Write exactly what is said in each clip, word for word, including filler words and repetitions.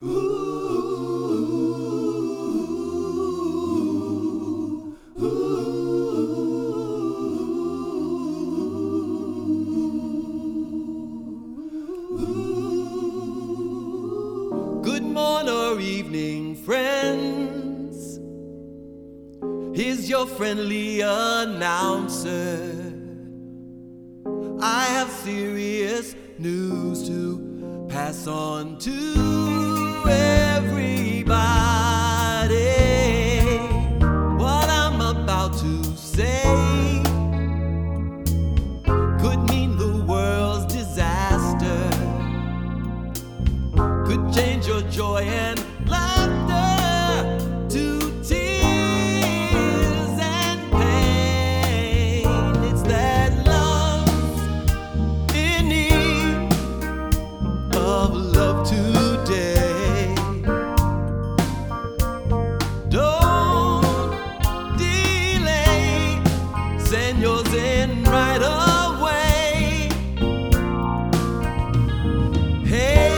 Good morning or evening, friends. Here's your friendly announcer. I have serious news to pass on to everybody. What I'm about to say could mean the world's disaster, could change your joy and laughter to tears and pain. It's that love's in need of love today. Don't delay, send yours in right away. Hey,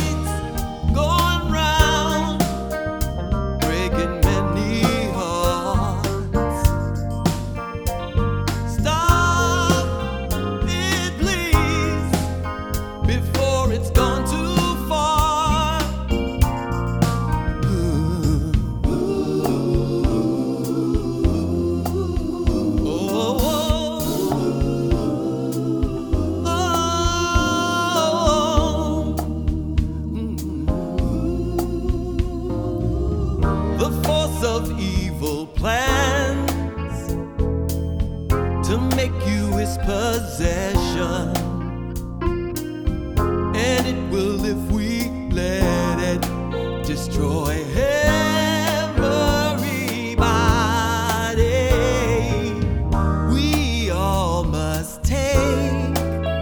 before it's gone too far. Ooh, ooh, oh, oh, oh, mm. The force of evil plans to make you his possession, and it will if we let it destroy everybody. We all must take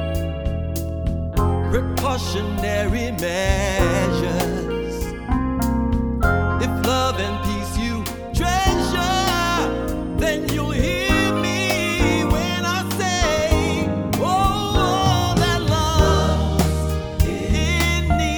precautionary measures. If love and peace you treasure, then you'll hear me when I say, oh, that love in need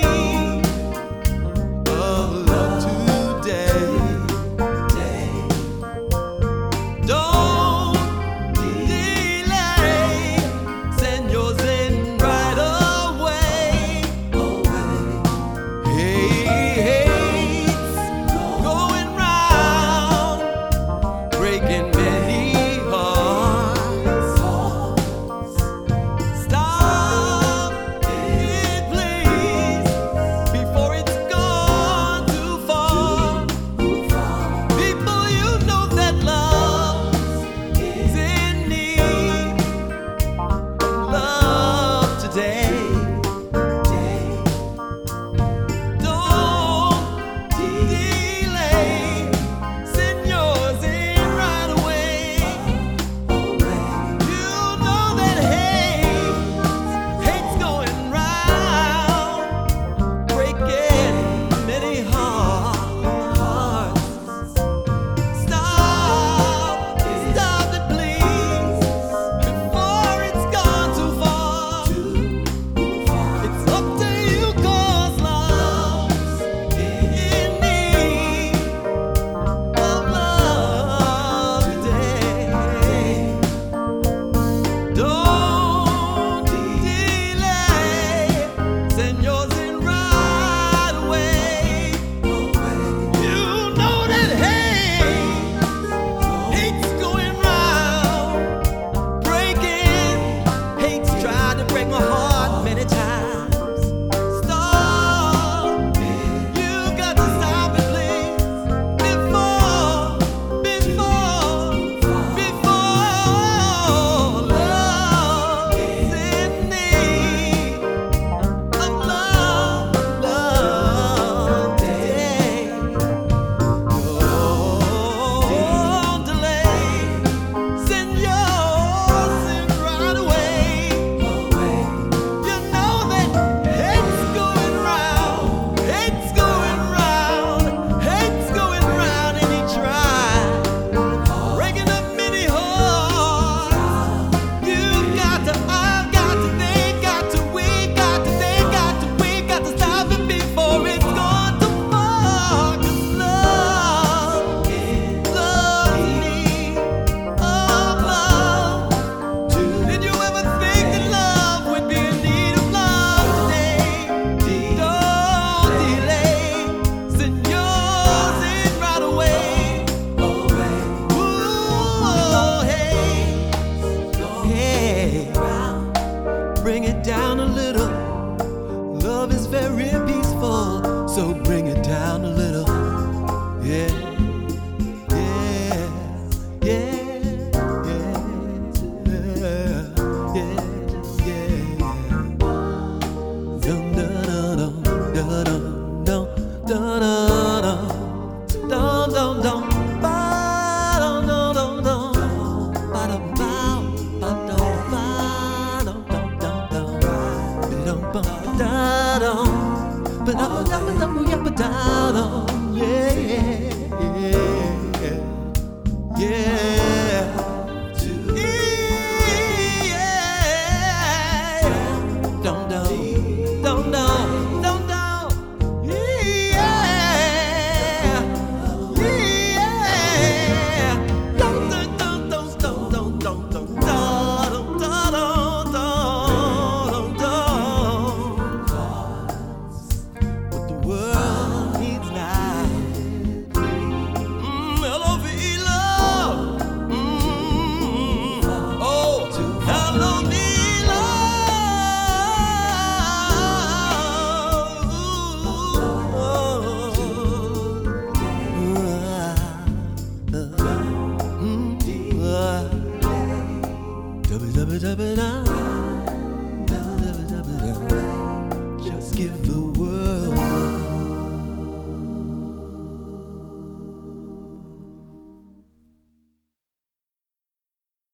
up and up, we up and down, oh yeah, yeah, yeah.